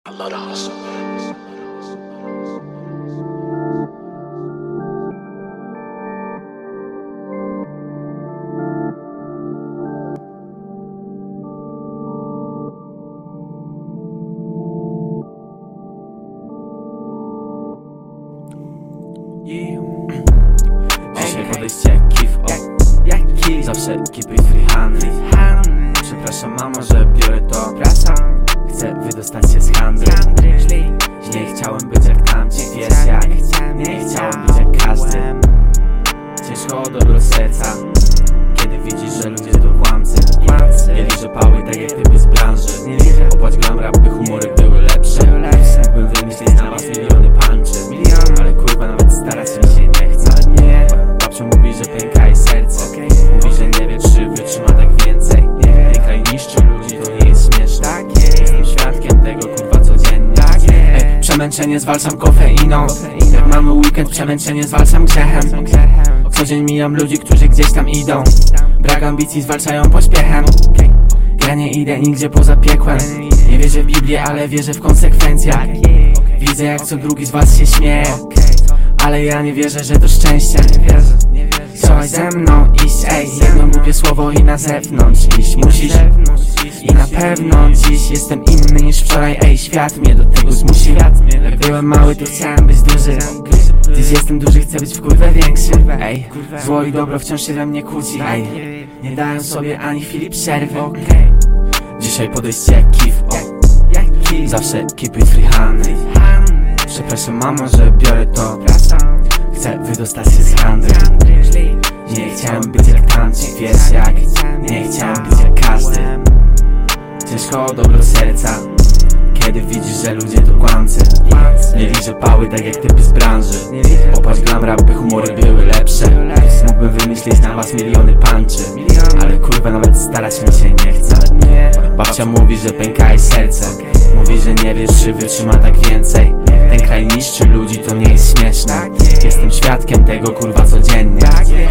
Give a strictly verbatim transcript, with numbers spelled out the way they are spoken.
I love the hustle. Dzisiaj podejście jak kif, o zawsze keep it free handry. Przepraszam mamo, że biorę to. Chcę wydostać się z handry. Nie chciałem być jak tamci, wiesz jak. Nie chciałem być jak każdy. Ciężko o dobro serca, kiedy widzisz, że ludzie to kłamcy. Nie liczę pały tak jak typy z branży. Opłać gram rap, by humory były lepsze. Mógłbym wymyślić na was miliony punczy, ale kurwa nawet starać mi się nie chce. Babcia mówi, że pęka jej serce. Mówi, że nie wie, czy wytrzyma tak więcej. Pęka i niszczy ludzi, to nie jest śmieszne. Jestem świadkiem tego kurwa codziennie. Ej, przemęczenie zwalczam kofeiną. Jak mamy weekend, przemęczenie zwalczam grzechem. Co dzień mijam ludzi, którzy gdzieś tam idą. Brak ambicji zwalczają pośpiechem. Ja nie idę nigdzie poza piekłem. Nie wierzę w Biblię, ale wierzę w konsekwencjach. Widzę jak co drugi z was się śmieje, ale ja nie wierzę, że to szczęście. Chciałaś ze mną iść, ej, jedno głupie słowo i na zewnątrz iść musisz. I na pewno dziś jestem inny niż wczoraj, ej, świat mnie do tego zmusił. Jak byłem mały, to chciałem być duży. Dziś jestem duży, chcę być w kurwę większy, ej. Zło i dobro wciąż się we mnie kłóci, ej. Nie dają sobie ani chwili przerwy. Dzisiaj podejście jak kif, o zawsze keep it free handry. Przepraszam mamo, że biorę to. Chcę wydostać się z handry. Nie chciałem być jak tamci, wiesz jak. Nie chciałem być jak każdy. Ciężko o dobro serca, kiedy widzisz, że ludzie to kłamcy. Nie liczę pały tak jak typy z branży. Opłać gram rap, by humory były lepsze. Mógłbym wymyślić na was miliony punczy, ale kurwa nawet starać mi się nie chce. Babcia mówi, że pęka jej serce. Mówi, że nie wiesz, czy wytrzyma tak więcej. Ten kraj niszczy ludzi, to nie jest śmieszne. Jestem świadkiem tego kurwa codziennie.